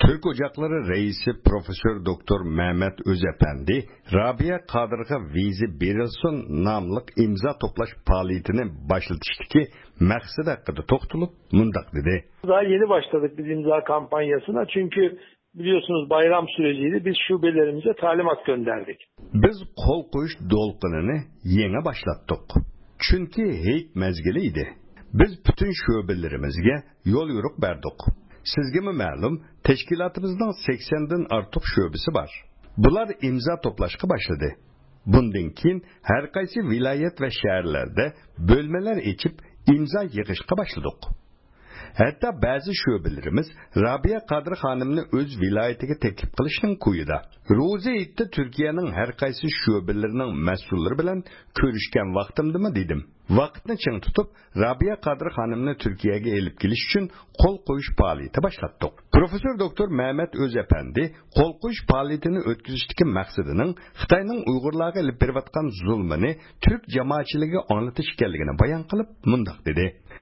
Türk Ocakları Reisi Profesör Doktor Mehmet Özefendi, Rabia Kadır'a vize berilsin namlık imza toplaş faaliyetini başlatıştaki məqsəd hakkında toxtulup mundaq dedi. Daha yeni başladık biz imza kampanyasına çünkü biliyorsunuz bayram süreciydi. Biz şubelerimize talimat gönderdik. Biz kol koyuş dolqınını yeni başlattık. Çünkü heyt mezgiliydi. Biz bütün şubelerimizge yol yürük berdik. Sizge mi ma'lum, teşkilatımızdan 80'den artıq şubesi var. Bular imza toplashqa başladı. Bundan keyin her qaysi vilayet ve şehirlerde bölmeler içip imza yığışqa başladık. Hatta bazı şubelerimiz Rabia Kadir Hanım'ını öz vilayetiga teklif qilishning kuyida. Ro'za etdi Türkiye'nin her qaysi şubelerinin mas'ullari bilan ko'rishgan vaqtimdimi dedim. Vaqtni ching tutib Rabia Kadir Hanım'ını Türkiye'ye elib kelish uchun qo'l qo'yish faoliyati boshlatdik. Profesör Doktor Mehmet Özefendi qo'l qo'yish faoliyatini o'tkazishdagi maqsadining Xitoyning Uyg'urlarga ilib berayotgan zulmini Türk jamoatchiligiga anglatish ekanligini bayon qilib mundaq dedi.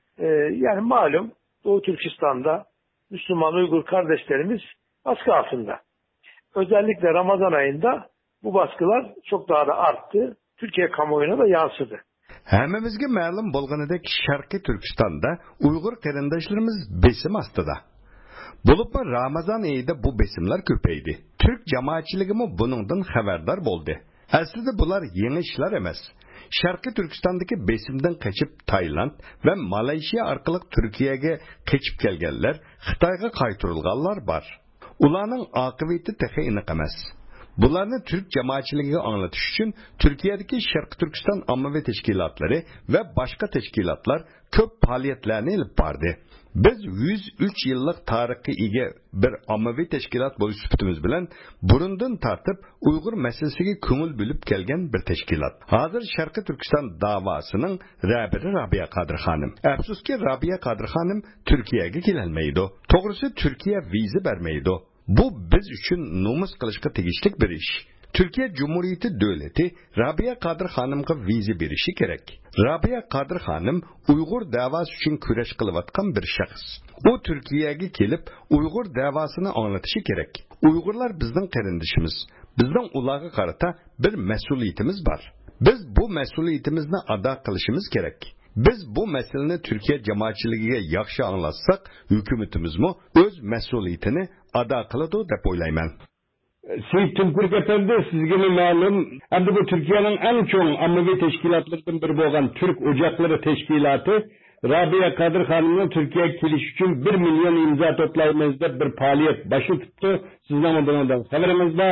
Yani malum Doğu Türkistan'da Müslüman Uygur kardeşlerimiz baskı altında. Özellikle Ramazan ayında bu baskılar çok daha da arttı. Türkiye kamuoyuna da yansıdı. Hammamizga ma'lum bo'lganidek Sharqiy Turkistonda Uyg'ur qarindoshlarimiz besim ostida. Bo'libmi Ramazon oyida bu besimlar ko'paydi. Türk jamoatchiligimi buningdan xabardor bo'ldi. Aslida bular yangi ishlar emas. Sharqiy Turkistondagi besimdan qochib Tayland va Malayziya orqali Turkiyaga qochib kelganlar, Xitoyga qaytarilganlar bor. Ularning oqibati texe aniq emas. Bularni Türk jamoatchiligiga anglatish uchun Turkiyadagi Sharqiy Turkiston ommaviy tashkilotlari va boshqa tashkilotlar ko'p faoliyatlarni olib bordi. Biz 103 yillik tarixga ega bir ommaviy tashkilot bo'lish sifatimiz bilan burundan tortib Uyg'ur masalasiga ko'ngil bo'lib kelgan bir tashkilot. Hozir Sharqiy Turkiston davosining rahbari Rabia Kadir Hanım. Afsuski Rabia Kadir Hanım Turkiyaga kelolmaydi. To'g'risi Turkiya viza bermaydi. Bu biz uchun nomus qilishga tegishli bir ish. Türkiye Cumhuriyeti Devleti Rabia Kadir Hanım'a vize berishi kerak. Rabia Kadir Hanım Uyghur davası için kurash qilayotgan bir shaxs. O Türkiye'ye kelib Uyghur davasını anlatışı kerak. Uyg'urlar bizning qarindishimiz. Bizning ularga qarata bir mas'uliyatimiz var. Biz bu mas'uliyatimizni ado qilishimiz kerak. Biz bu meseleni Türkiye jamoatchiligiga yaxshi anglatsak, hukumatimizmi o'z mas'uliyatini ado qiladi deb o'ylayman. Seyit Tümkürk Efendi, sizge mi malum, hem de bu Türkiye'nin en çok ammavi teşkilatlarından biri olan Türk Ocakları Teşkilatı, Rabia Kadir Hanım'la Türkiye'ye geliş için 1 milyon imza toplayımızda bir faaliyet başı tuttu. Sizden bundan haberimizde.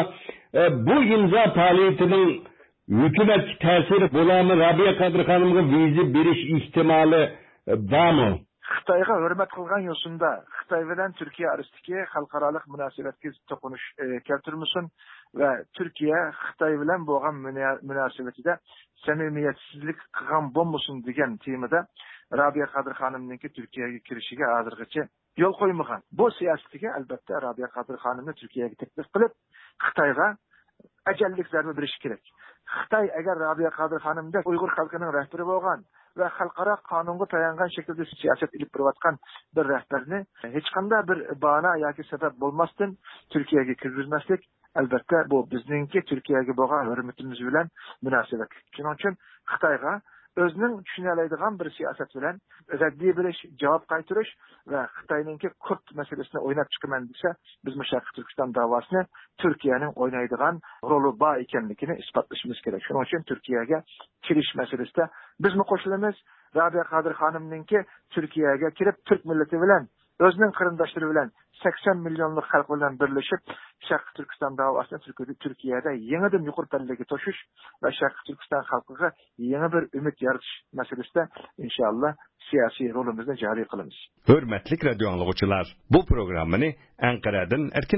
Bu imza faaliyetinin hükümet tesiri bulanı Rabia Kadir Hanım'a vize beriş ihtimali var mı? Xitoyga hurmat qilgan yo'sinda Xitoy bilan Turkiya orasidagi xalqaro munosabatga to'qinish keltirmasin va Turkiya Xitoy bilan bo'lgan munosabatida samimiyatsizlik qilgan bo'lmasin degan temada Rabia Kadir Hanım'ningki Turkiyaga kirishiga hozirgacha yo'l qo'ymagan. Bu siyosatiga albatta Rabia Kadir Hanım'ni Turkiyaga taklif qilib, Xitoyga ajallik zarba berish kerak. Xitoy agar Rabia Kadir Hanım'da Uyg'ur xalqining rahbari bo'lgan ve xalqaro qonunga tayangan şekilde siyaset ilip berayotgan bir rehberni hech qanday bir bahana yoki sabab bo'lmasdan Turkiyaga kirgizmaslik albatta bu bizningki Turkiyaga bo'lgan hurmatimiz bilan munosabat. Shuning uchun Xitoyga o'zining tushunoladigan bir siyaset bilan raddiy berish, javob qaytarish va Xitoyningki Kurt masalasini o'ynab chiqaman desa, biz Sharqiy Turkiston davosini Turkiyaning o'ynaydigan roli bor ekanligini isbotlashimiz kerak. Shuning uchun Turkiyaga kirish masalasida bizmi qo'shilamiz? Rabia Kadir Hanım'ningki Turkiyaga kirib Türk millati bilan o'zining qarindoshlari bilan 80 milyonlik xalq bilan birlashib Sharqiy Turkiston davosini Turkiyada yangidan yuqori pallaga toshish va Sharqiy Turkiston xalqiga yangi bir umid yaratish masalasida inshaalloh siyosiy rolimizni joriy qilamiz. Hurmatli radio anglovchilar, bu programmani Anqaradan